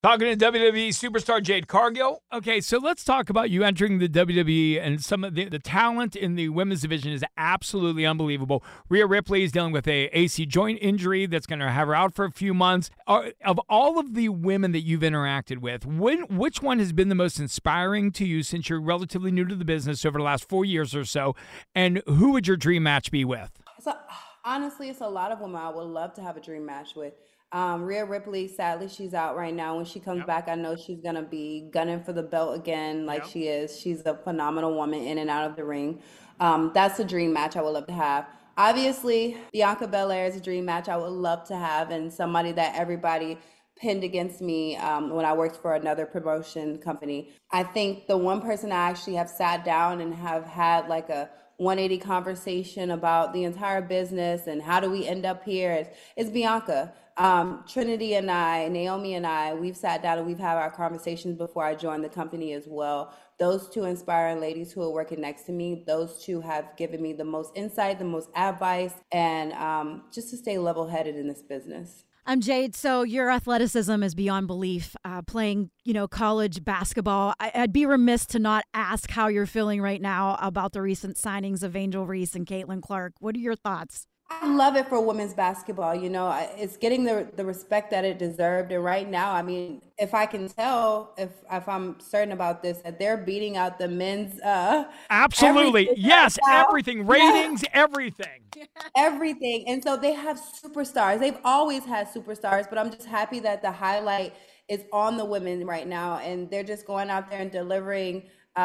Talking to WWE superstar Jade Cargill. Okay, so let's talk about you entering the WWE and some of the talent in the women's division is absolutely unbelievable. Rhea Ripley is dealing with a AC joint injury that's going to have her out for a few months. Of all of the women that you've interacted with, which one has been the most inspiring to you since you're relatively new to the business over the last 4 years or so? And who would your dream match be with? So honestly, it's a lot of women I would love to have a dream match with. Rhea Ripley, sadly, she's out right now. When she comes back, I know she's gonna be gunning for the belt again, like she is. She's a phenomenal woman in and out of the ring. That's a dream match I would love to have. Obviously, Bianca Belair is a dream match I would love to have, and somebody that everybody pinned against me when I worked for another promotion company. I think the one person I actually have sat down and have had like a 180 conversation about the entire business and how do we end up here is Bianca. Trinity and I, Naomi and I, we've sat down and we've had our conversations before I joined the company as well. Those two inspiring ladies who are working next to me, those two have given me the most insight, the most advice, and just to stay level-headed in this business. I'm Jade. So your athleticism is beyond belief. Playing, college basketball. I'd be remiss to not ask how you're feeling right now about the recent signings of Angel Reese and Caitlin Clark. What are your thoughts? I love it for women's basketball. It's getting the respect that it deserved. And right now, I mean, if I can tell, if I'm certain about this, that they're beating out the men's. Absolutely. Yes. Right now. Everything. Ratings, everything. Everything. And so they have superstars. They've always had superstars, but I'm just happy that the highlight is on the women right now. And they're just going out there and delivering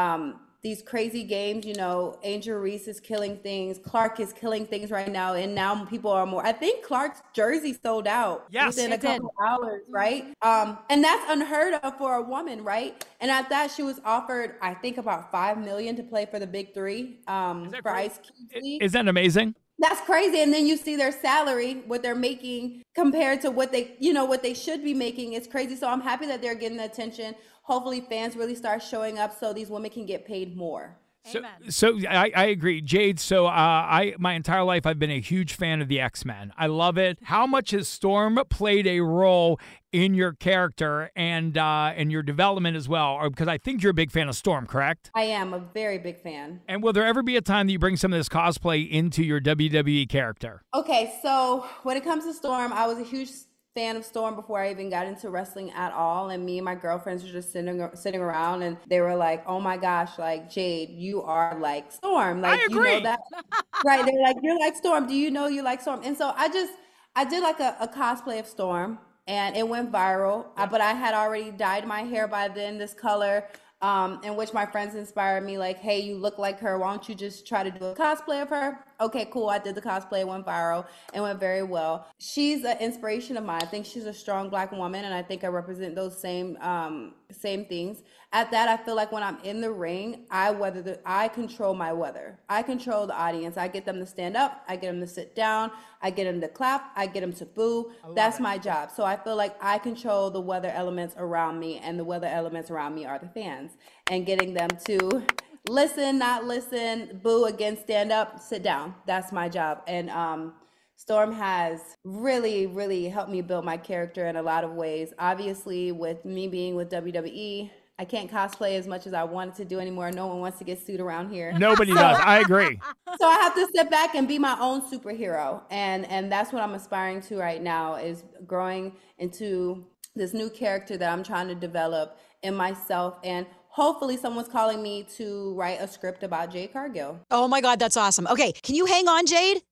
these crazy games. Angel Reese is killing things. Clark is killing things right now. And now people are more. I think Clark's jersey sold out within a couple hours, right? And that's unheard of for a woman, right? And at that, she was offered, I think, about $5 million to play for the Big Three for Ice Cube. Is that amazing? That's crazy. And then you see their salary, what they're making compared to what they should be making. It's crazy. So I'm happy that they're getting the attention. Hopefully fans really start showing up so these women can get paid more. So I agree, Jade. So my entire life I've been a huge fan of the X-Men. I love it. How much has Storm played a role in your character and your development as well? Because I think you're a big fan of Storm, correct? I am a very big fan. And will there ever be a time that you bring some of this cosplay into your WWE character? Okay, so when it comes to Storm, I was a huge fan of Storm before I even got into wrestling at all. And me and my girlfriends were just sitting around and they were like, oh my gosh, like, Jade, you are like Storm. Like, I agree. You know that? Right. They're like, you're like Storm. Do you know you like Storm? And so I did like a cosplay of Storm and it went viral. But I had already dyed my hair by then, this color. In which my friends inspired me like, hey, you look like her. Why don't you just try to do a cosplay of her? Okay, cool. I did the cosplay. It went viral and went very well. She's an inspiration of mine. I think she's a strong Black woman, and I think I represent those same things. At that, I feel like when I'm in the ring, I control my weather. I control the audience. I get them to stand up. I get them to sit down. I get them to clap. I get them to boo. That's my job. So I feel like I control the weather elements around me, and the weather elements around me are the fans. And getting them to listen, not listen, boo again, stand up, sit down. That's my job. And Storm has really, really helped me build my character in a lot of ways. Obviously, with me being with WWE, I can't cosplay as much as I wanted to do anymore. No one wants to get sued around here. Nobody does. I agree. So I have to sit back and be my own superhero. And that's what I'm aspiring to right now, is growing into this new character that I'm trying to develop in myself. And hopefully someone's calling me to write a script about Jade Cargill. Oh my God, that's awesome. Okay, can you hang on, Jade?